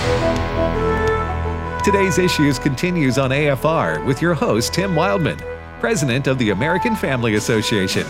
Today's Issues continues on AFR with your host, Tim Wildman, President of the American Family Association.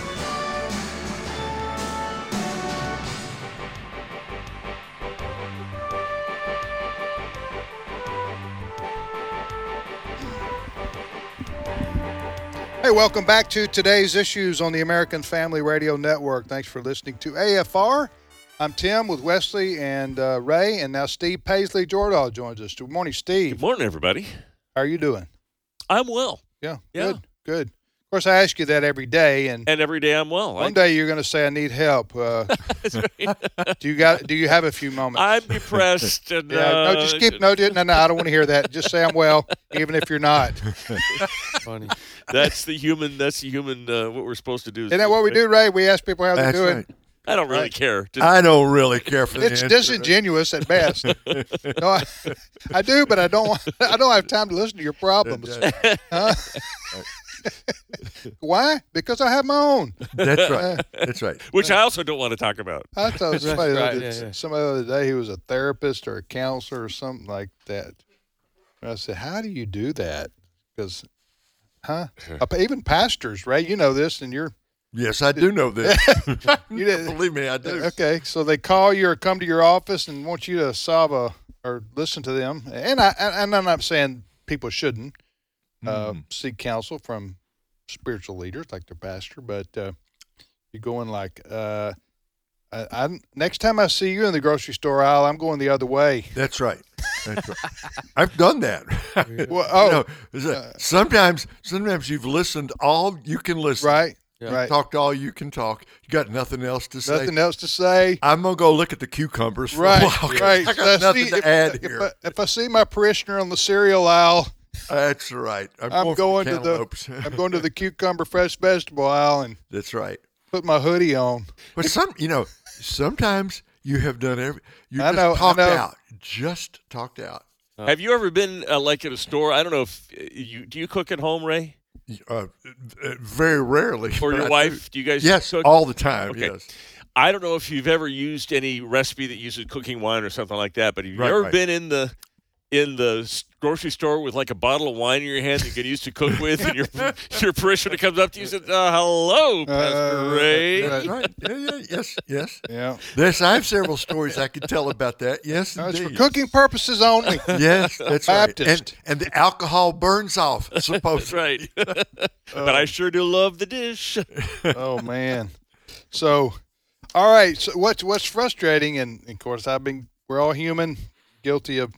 Hey, welcome back to Today's Issues on the American Family Radio Network. Thanks for listening to AFR. I'm Tim with Wesley and Ray, and now Steve Paisley Jordahl joins us. Good morning, Steve. Good morning, everybody. How are you doing? I'm well. Yeah. Good. Of course, I ask you that every day, and every day I'm well. One day you're going to say I need help. That's right. Do you have a few moments? I'm depressed. And, no, just keep no. I don't want to hear that. Just say I'm well, even if you're not. Funny. That's the human. What we're supposed to do. Isn't that what we do, Ray? We ask people how they're doing. Right. I don't really care. I don't really care for It's disingenuous at best. No, I do, but I don't have time to listen to your problems. Why? Because I have my own. That's right. That's right. Which I also don't want to talk about. I thought somebody the other day who was a therapist or a counselor or something like that. And I said, "How do you do that?" Because, even pastors, Ray, you know this, and you're. Yes, I do know this. You didn't believe me, I do. Okay, so they call you or come to your office and want you to solve or listen to them. And I'm not saying people shouldn't seek counsel from spiritual leaders like their pastor, but you go in like, next time I see you in the grocery store aisle, I'm going the other way. That's right. I've done that. Well, sometimes you've listened all you can listen. Right. You Right. talked all you can talk. You got nothing else to say. Nothing else to say. I'm going to go look at the cucumbers for Right, a while. right. I got nothing to add here. If I see my parishioner on the cereal aisle, That's right. I'm going to the cucumber fresh vegetable aisle and That's right. put my hoodie on. But sometimes you have done just talked out. Have you ever been like at a store? I don't know if do you cook at home, Ray? Very rarely. Or your wife? Do you guys Yes, cook? all the time, Okay. yes. I don't know if you've ever used any recipe that uses cooking wine or something like that, but have you ever been in the grocery store with like a bottle of wine in your hand that you can use to cook with, and your parishioner comes up to you and says, "Hello, Pastor Ray." That's right. Yes. Yeah. Yes, I have several stories I could tell about that. Yes, No, it's for indeed. cooking purposes only. Yes, that's Baptist. right. And the alcohol burns off, supposedly. That's right. But I sure do love the dish. Oh man. So, all right. So what's frustrating, and of course we're all human, guilty of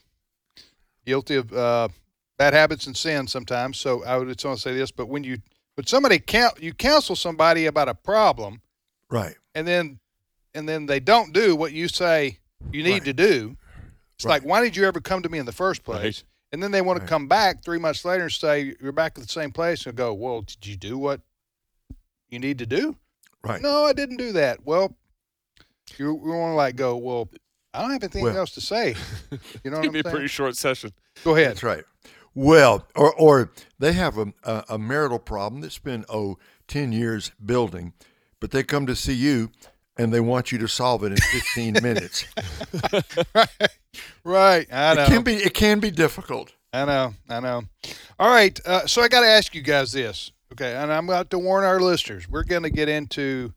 bad habits and sin sometimes. So I would just want to say this, but when somebody you counsel somebody about a problem, Right. and then they don't do what you say you need to do, it's like, why did you ever come to me in the first place? Right. And then they want to come back 3 months later and say you're back at the same place and go, well, did you do what you need to do? Right. No, I didn't do that. Well, you want to go, well, I don't have anything else to say. You know what I'm It's going to be a saying? pretty short session. Go ahead. That's right. Well, or they have a marital problem that's been 10 years building, but they come to see you and they want you to solve it in 15 minutes. Right. I know. It can be difficult. I know. All right. So I got to ask you guys this. Okay. And I'm about to warn our listeners. We're going to get into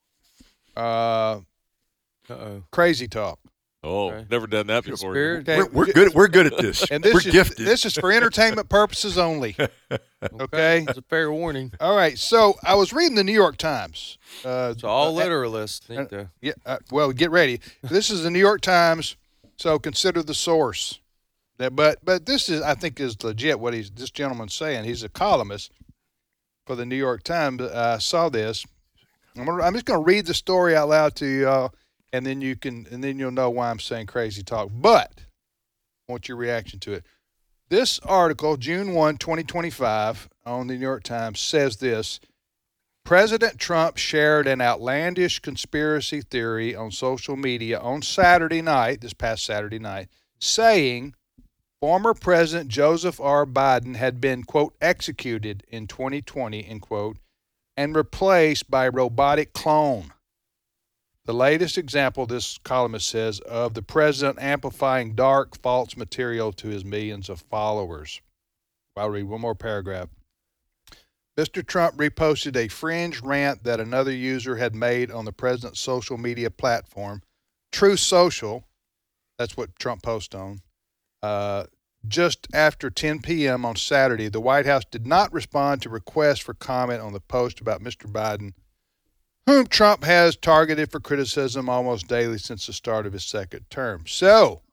crazy talk. Oh, Okay. never done that before. Spirit. Okay. We're good at this. And we're gifted. This is for entertainment purposes only. Okay. That's a fair warning. All right. So I was reading the New York Times. So all literalists need to. Yeah. Well, get ready. This is the New York Times, so consider the source. But this is, I think, is legit what this gentleman's saying. He's a columnist for the New York Times. I saw this. I'm just going to read the story out loud to you, and then you'll know why I'm saying crazy talk. But I want your reaction to it. This article, June 1, 2025, on the New York Times, says this: President Trump shared an outlandish conspiracy theory on social media on this past Saturday night, saying former President Joseph R. Biden had been, quote, executed in 2020, end quote, and replaced by a robotic clone. The latest example, this columnist says, of the president amplifying dark, false material to his millions of followers. I'll read one more paragraph. Mr. Trump reposted a fringe rant that another user had made on the president's social media platform, Truth Social. That's what Trump posted on. Just after 10 p.m. on Saturday, the White House did not respond to requests for comment on the post about Mr. Biden, whom Trump has targeted for criticism almost daily since the start of his second term. So,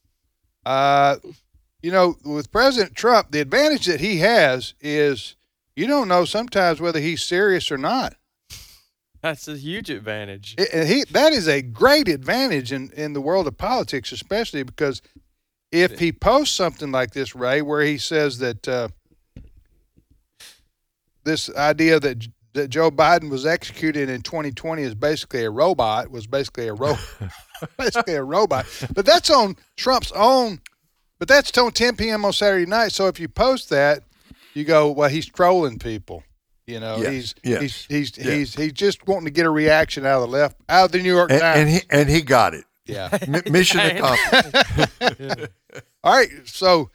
with President Trump, the advantage that he has is you don't know sometimes whether he's serious or not. That's a huge advantage. That is a great advantage in the world of politics, especially because if he posts something like this, Ray, where he says that this idea that Joe Biden was executed in 2020 is basically a robot, basically a robot. But that's on Trump's own. But that's on 10 p.m. on Saturday night. So if you post that, you go, well, he's trolling people. He's just wanting to get a reaction out of the New York Times. And he got it. Yeah. Mission accomplished. All right. So,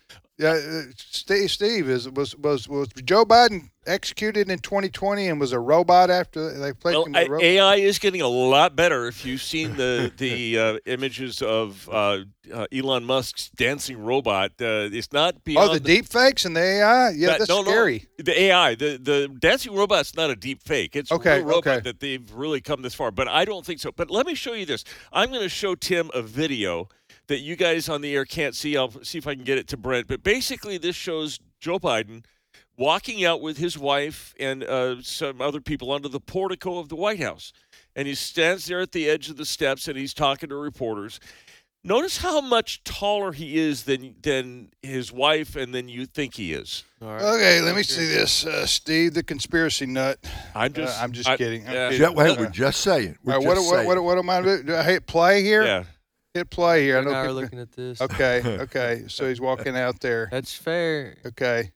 Steve, was Joe Biden executed in 2020 and was a robot after they placed him as a robot? AI is getting a lot better. If you've seen the images of Elon Musk's dancing robot, it's not beyond the deep fakes and the AI? Yeah, that's scary. No, the AI, the dancing robot's not a deep fake. It's a real robot that they've really come this far. But I don't think so. But let me show you this. I'm going to show Tim a video that you guys on the air can't see. I'll see if I can get it to Brent. But basically, this shows Joe Biden walking out with his wife and some other people onto the portico of the White House. And he stands there at the edge of the steps, and he's talking to reporters. Notice how much taller he is than his wife and than you think he is. All right. Okay, let me see this. Steve, the conspiracy nut. I'm just kidding. We're just saying. What am I doing? Do I hit play here? Yeah. Hit play here. I know people are looking at this. Okay. So he's walking out there. That's fair. Okay.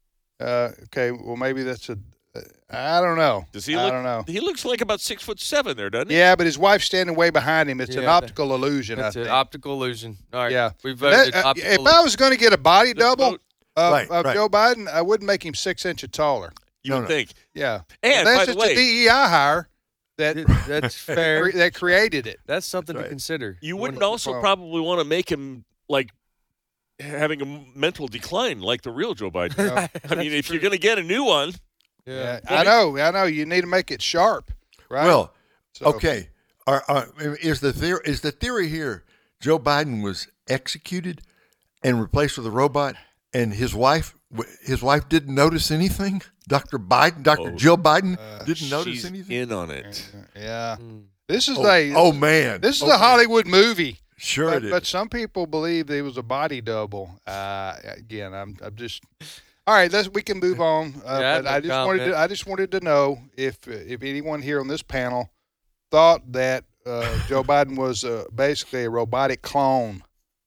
Well, maybe that's I don't know. Does he look? I don't know. He looks like about 6'7" there, doesn't he? Yeah, but his wife's standing way behind him. It's an optical illusion. That's I an think. optical illusion. All right. Yeah. We voted optical if I was going to get a body double of Right. Joe Biden, I wouldn't make him 6 inches taller. You would think. Yeah. And that's by just the way, a DEI hire That's fair. that created it. That's something to Right. consider. you wouldn't also probably want to make him like having a mental decline like the real Joe Biden. No. I mean, if you're going to get a new one, Yeah. I know. You need to make it sharp, right? Well, So- okay. Is the theory here Joe Biden was executed and replaced with a robot, and his wife didn't notice anything? Dr. Jill Biden didn't notice she's anything? in on it. Yeah. Mm. This is man. This is a Hollywood movie. Sure it is. But some people believe it was a body double. Again, I'm just. All right, we can move on. But I just wanted to know if anyone here on this panel thought that Joe Biden was basically a robotic clone.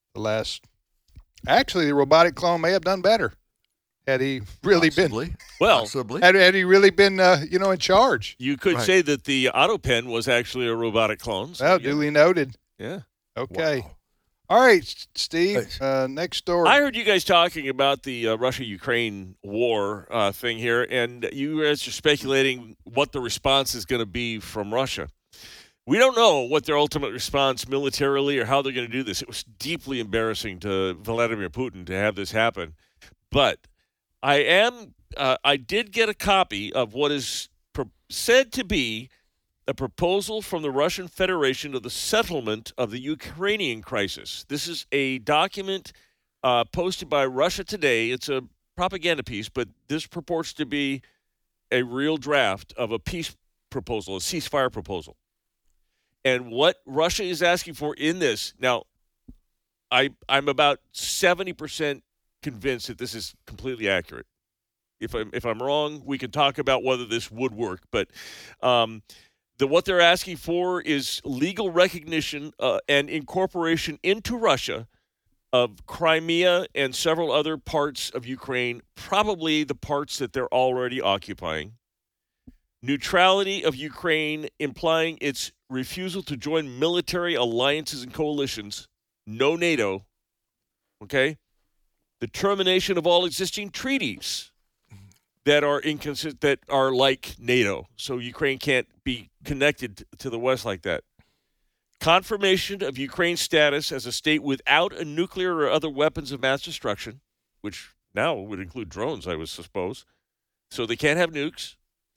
Actually, the robotic clone may have done better had he really been. Well, Possibly. Had he really been, in charge. you could Right. say that the AutoPen was actually a robotic clone. So Well, duly noted. yeah. Okay. Wow. All right, Steve. Next story. I heard you guys talking about the Russia-Ukraine war thing here, and you guys are speculating what the response is going to be from Russia. We don't know what their ultimate response militarily or how they're going to do this. It was deeply embarrassing to Vladimir Putin to have this happen. But I did get a copy of what is said to be a proposal from the Russian Federation of the settlement of the Ukrainian crisis. This is a document posted by Russia Today. It's a propaganda piece, but this purports to be a real draft of a peace proposal, a ceasefire proposal. And what Russia is asking for in this, now, I'm about 70% convinced that this is completely accurate. If I'm wrong, we can talk about whether this would work. But what they're asking for is legal recognition and incorporation into Russia of Crimea and several other parts of Ukraine, probably the parts that they're already occupying. Neutrality of Ukraine, implying its refusal to join military alliances and coalitions, no NATO, okay? The termination of all existing treaties that are inconsistent, that are like NATO. So Ukraine can't be connected to the West like that. Confirmation of Ukraine's status as a state without a nuclear or other weapons of mass destruction, which now would include drones, I would suppose. So they can't have nukes.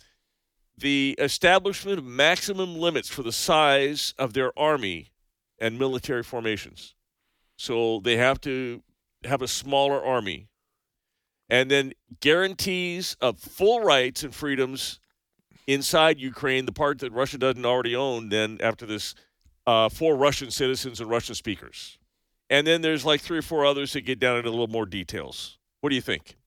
The establishment of maximum limits for the size of their army and military formations. So they have to have a smaller army. And then guarantees of full rights and freedoms inside Ukraine, the part that Russia doesn't already own, then after this, for Russian citizens and Russian speakers. And then there's like 3 or 4 others that get down into a little more details. What do you think?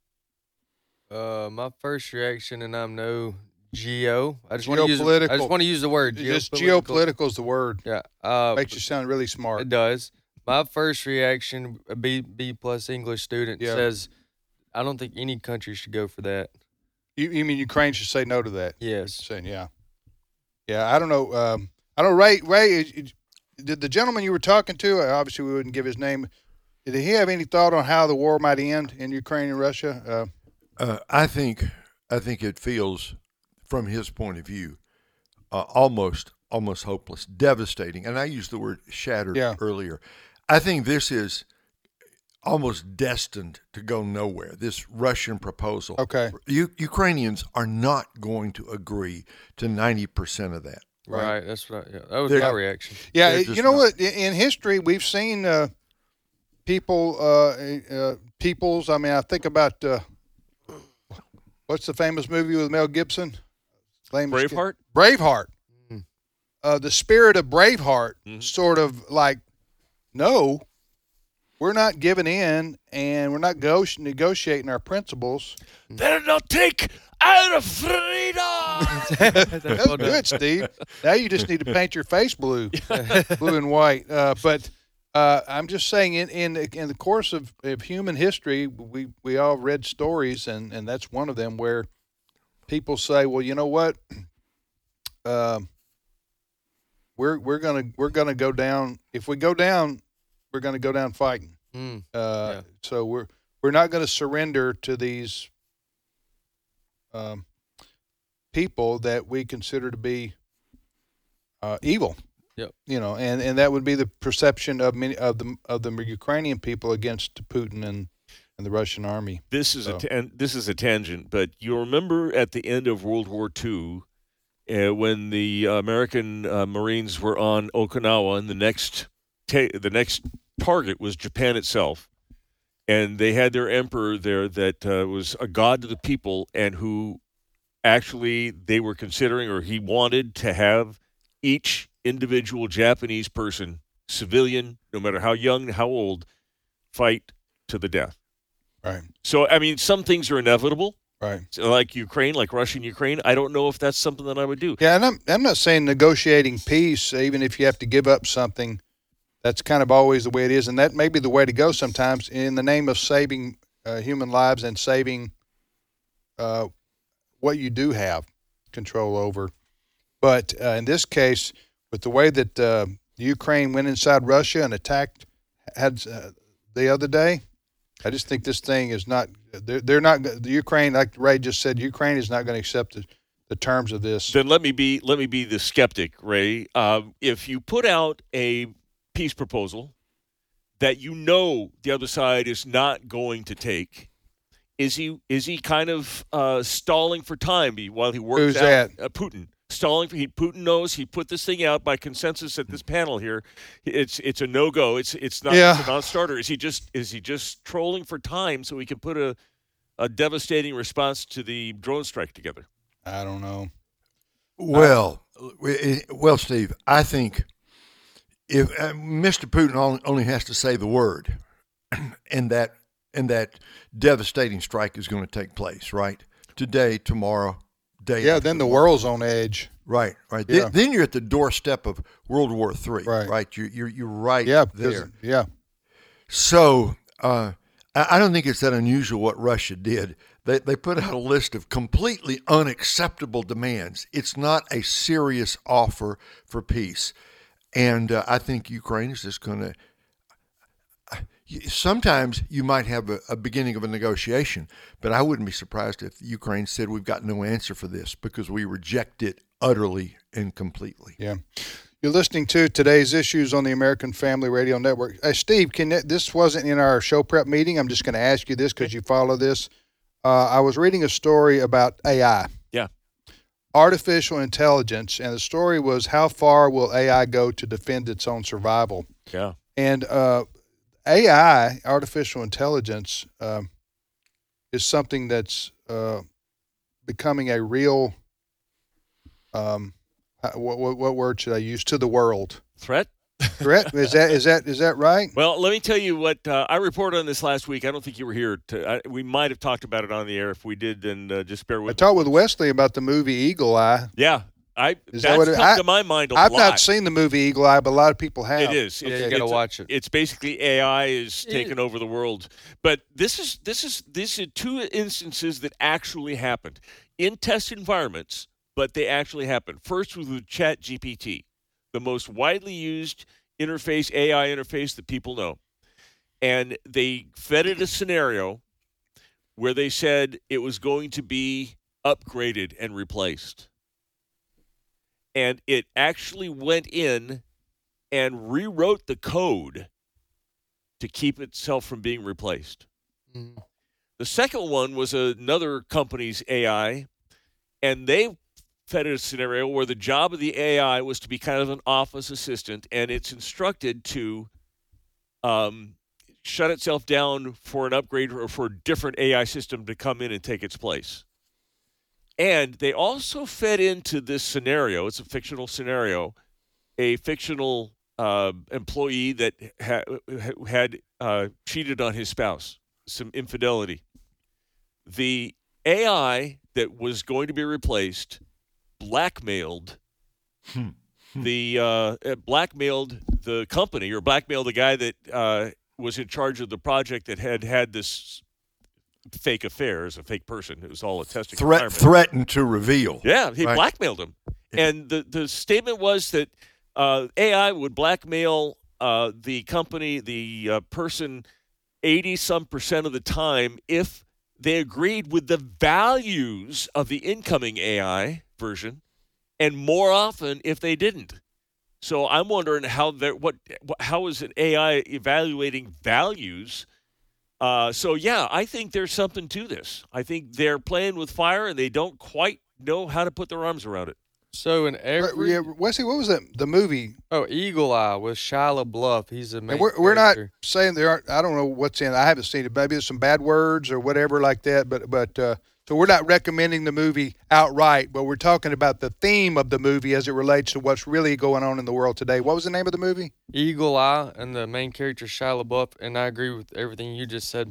My first reaction, and I'm no geo. I just Geopolitical. want to use the word. Just geopolitical is the word. Yeah. Makes you sound really smart. It does. My first reaction, a B plus English student, says, I don't think any country should go for that. You mean Ukraine should say no to that? Yes. Saying yeah. I don't know. I don't. Ray, did the gentleman you were talking to? Obviously, we wouldn't give his name. Did he have any thought on how the war might end in Ukraine and Russia? I think it feels, from his point of view, almost hopeless, devastating. And I used the word shattered earlier. I think this is almost destined to go nowhere, this Russian proposal. Okay. Ukrainians are not going to agree to 90% of that. Right. That's what that was my reaction. Yeah, you know what? In history, we've seen peoples. I mean, I think about what's the famous movie with Mel Gibson? Braveheart? Braveheart. The spirit of Braveheart sort of like, no, we're not giving in and we're not negotiating our principles. They'll not take our freedom. That's good, Steve. Now you just need to paint your face blue and white. But I'm just saying, in the course of human history, we all read stories, and that's one of them where people say, well, you know what? We're gonna go down. If we go down, we're gonna go down fighting. So we're not going to surrender to these people that we consider to be evil. Yep. You know, and that would be the perception of many of the Ukrainian people against Putin and the Russian army. This is a tangent, but you remember at the end of World War II, when the American Marines were on Okinawa, and the next target was Japan itself, and they had their emperor there that was a god to the people, and who actually they were considering, or he wanted to have each individual Japanese person, civilian, no matter how young, how old, fight to the death. Right. So, I mean, some things are inevitable. Right. So like Ukraine, like Russia and Ukraine. I don't know if that's something that I would do. Yeah, and I'm not saying negotiating peace, even if you have to give up something. That's kind of always the way it is, and that may be the way to go sometimes in the name of saving human lives and saving what you do have control over. But in this case, with the way that Ukraine went inside Russia and attacked the other day, I just think this thing is not. They're not. The Ukraine, like Ray just said, Ukraine is not going to accept the terms of this. Then let me be the skeptic, Ray. If you put out a peace proposal that you know the other side is not going to take, is he kind of stalling for time while he works Who's out? that? Putin. Stalling for Putin knows he put this thing out by consensus at this panel here. It's a no-go. It's not it's a non-starter. Is he just trolling for time so he can put a devastating response to the drone strike together? I don't know. Well, Steve, I think if Mr. Putin only has to say the word, and that devastating strike is going to take place, right? Today, tomorrow, day. Yeah, then the world's on edge. Right. Yeah. Then you're at the doorstep of World War III. Right. You're right there. Yeah. So I I don't think it's that unusual what Russia did. They put out a list of completely unacceptable demands. It's not a serious offer for peace. And I think Ukraine is just going to – sometimes you might have a beginning of a negotiation, but I wouldn't be surprised if Ukraine said we've got no answer for this because we reject it utterly and completely. Yeah. You're listening to today's issues on the American Family Radio Network. Steve, this wasn't in our show prep meeting. I'm just going to ask you this because you follow this. I was reading a story about AI. Yeah. Artificial intelligence, and the story was how far will AI go to defend its own survival? Yeah. And AI, artificial intelligence, is something that's becoming a real what word should I use? To the world. Threat? Threat? Is that right? Well, let me tell you what I reported on this last week. I don't think you were here. We might have talked about it on the air. If we did, then just bear with me. I talked with Wesley about the movie Eagle Eye. Yeah. That's come to my mind a lot. I've not seen the movie Eagle Eye, but a lot of people have. It is. Yeah, you got to watch it. It's basically AI is taking over the world. But these are two instances that actually happened in test environments, but they actually happened. First was with ChatGPT, the most widely used AI interface that people know. And they fed it a scenario where they said it was going to be upgraded and replaced. And it actually went in and rewrote the code to keep itself from being replaced. Mm-hmm. The second one was another company's AI, and they fed it a scenario where the job of the AI was to be kind of an office assistant, and it's instructed to shut itself down for an upgrade or for a different AI system to come in and take its place. And they also fed into this scenario, it's a fictional scenario, a fictional employee that had cheated on his spouse, some infidelity. The AI that was going to be replaced blackmailed the company, or blackmailed the guy that was in charge of the project that had this fake affair as a fake person. It was all a testing environment. Threatened to reveal. Yeah, he blackmailed him. And the statement was that AI would blackmail the company, the person, 80-some% of the time if they agreed with the values of the incoming AI version, and more often if they didn't. So I'm wondering how is an AI evaluating values? I think there's something to this. I think they're playing with fire and they don't quite know how to put their arms around it. So in every Wesley, what was the movie? Oh, Eagle Eye with Shia LaBeouf. He's a main we're not saying there aren't. I don't know what's in. I haven't seen it. Maybe there's some bad words or whatever like that. But so we're not recommending the movie outright. But we're talking about the theme of the movie as it relates to what's really going on in the world today. What was the name of the movie? Eagle Eye, and the main character Shia LaBeouf. And I agree with everything you just said.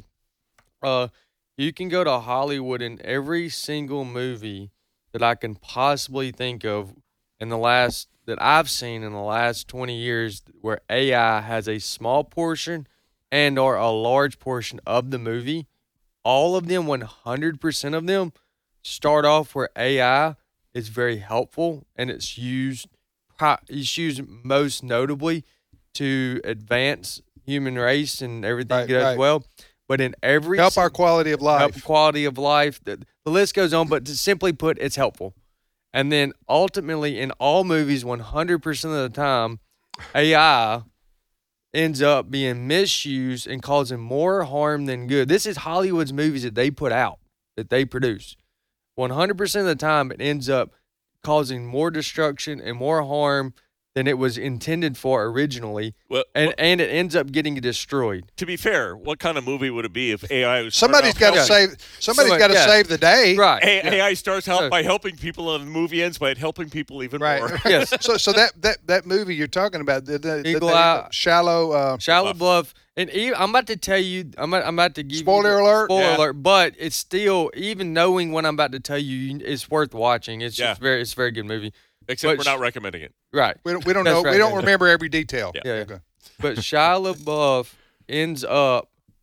You can go to Hollywood, and every single movie that I can possibly think of that I've seen in the last 20 years where AI has a small portion and or a large portion of the movie, all of them, 100% of them, start off where AI is very helpful, and it's used most notably to advance human race and everything as well. But in every help our quality of life. The list goes on, but to simply put, it's helpful. And then ultimately, in all movies, 100% of the time, AI ends up being misused and causing more harm than good. This is Hollywood's movies that they put out, that they produce. 100% of the time, it ends up causing more destruction and more harm than it was intended for originally, and it ends up getting destroyed. To be fair, what kind of movie would it be if AI was somebody's got to save save the day, right? AI starts out by helping people, and the movie ends by helping people even more. Yes. So that movie you're talking about, Eagle Eye, Shia LaBeouf, and I'm about to tell you, I'm about to give spoiler alert, but it's still, even knowing what I'm about to tell you, it's worth watching. It's just it's a very good movie. Except we're not recommending it. Right. We don't know. Right. We don't remember every detail. Yeah. Okay. But Shia LaBeouf ends up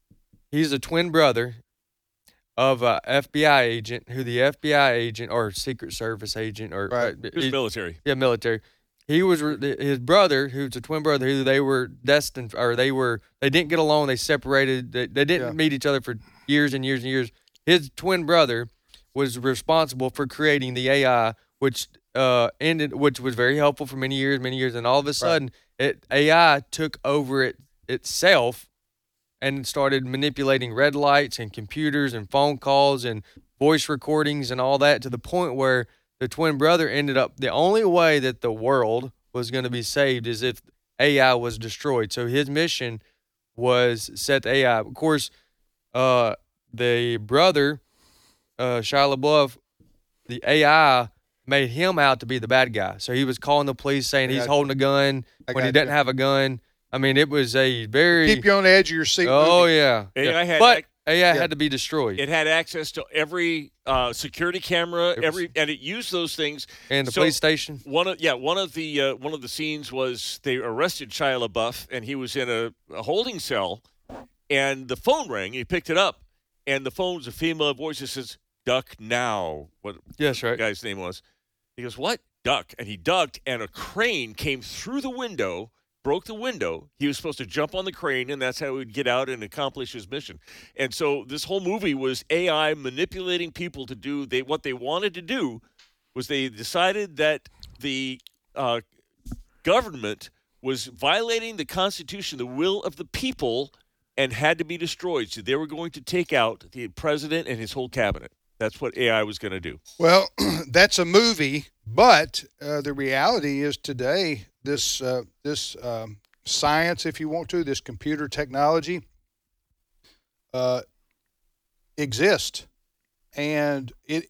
He's a twin brother of a FBI agent, who the FBI agent or Secret Service agent or Right. He was military. Yeah, military. He was his brother, who's a twin brother, who they were destined, or they didn't get along. They separated. They didn't meet each other for years and years and years. His twin brother was responsible for creating the AI, which was very helpful for many years, and all of a sudden, AI took over itself and started manipulating red lights and computers and phone calls and voice recordings and all that, to the point where the twin brother ended up, the only way that the world was going to be saved is if AI was destroyed. So his mission was set the AI. Of course, the brother, Shia LaBeouf, the AI made him out to be the bad guy. So he was calling the police saying he's holding a gun when he doesn't have a gun. I mean, it was a very... Keep you on the edge of your seat. Oh, movie. yeah. AI had to be destroyed. It had access to every security camera, and it used those things. And the police station. One of the scenes was they arrested Shia LaBeouf, and he was in a holding cell, and the phone rang. He picked it up, and the phone was a female voice that says, "Duck now." What Yes, right. the guy's name was. He goes, "What? Duck." And he ducked, and a crane came through the window, broke the window. He was supposed to jump on the crane, and that's how he would get out and accomplish his mission. And so this whole movie was AI manipulating people to do what they wanted to do. Was they decided that the government was violating the Constitution, the will of the people, and had to be destroyed. So they were going to take out the president and his whole cabinet. That's what AI was going to do. Well, that's a movie, but the reality is today, this science, if you want to, this computer technology exists, and it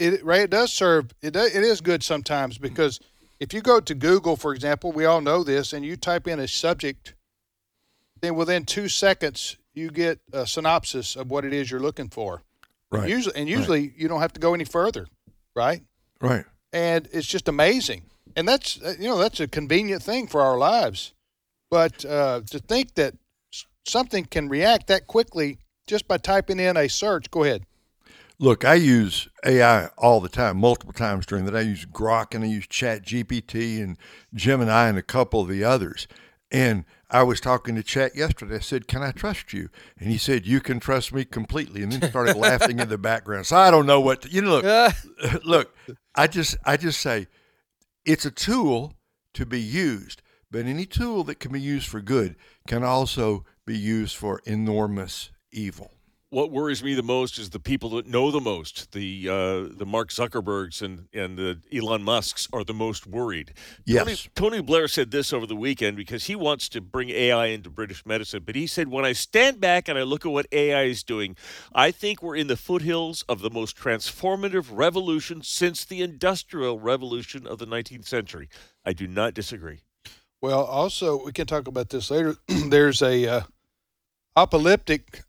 is good sometimes, because if you go to Google, for example, we all know this, and you type in a subject, then within 2 seconds you get a synopsis of what it is you're looking for. Right. Usually you don't have to go any further, right? Right. And it's just amazing. And that's a convenient thing for our lives. But to think that something can react that quickly just by typing in a search. Go ahead. Look, I use AI all the time, multiple times during the day. I use Grok and I use ChatGPT and Gemini and a couple of the others. And I was talking to Chat yesterday. I said, "Can I trust you?" And he said, "You can trust me completely." And then started laughing in the background. So I don't know what to, look. I just say it's a tool to be used, but any tool that can be used for good can also be used for enormous evil. What worries me the most is the people that know the most. The Mark Zuckerbergs and the Elon Musks are the most worried. Yes. Tony Blair said this over the weekend because he wants to bring AI into British medicine. But he said, when I stand back and I look at what AI is doing, I think we're in the foothills of the most transformative revolution since the Industrial Revolution of the 19th century. I do not disagree. Well, also, we can talk about this later. There's a apocalyptic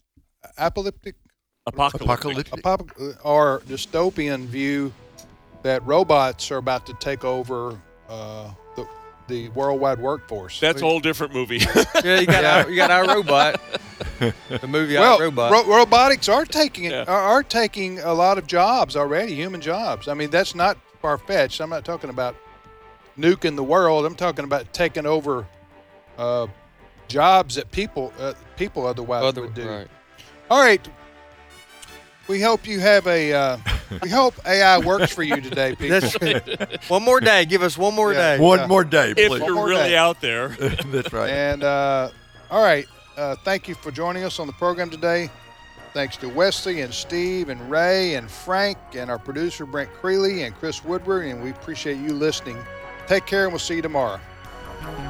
or dystopian view that robots are about to take over the worldwide workforce. That's a whole different movie. Yeah, you got iRobot. The movie iRobot. Robotics are taking a lot of jobs already, human jobs. I mean, that's not far-fetched. I'm not talking about nuking the world. I'm talking about taking over jobs that people otherwise would do. Right. All right. We hope you have we hope AI works for you today, people. One more day. Give us one more day. One more day, please. If you're really out there. That's right. And all right. Thank you for joining us on the program today. Thanks to Wesley and Steve and Ray and Frank and our producer Brent Creeley and Chris Woodward, and we appreciate you listening. Take care, and we'll see you tomorrow.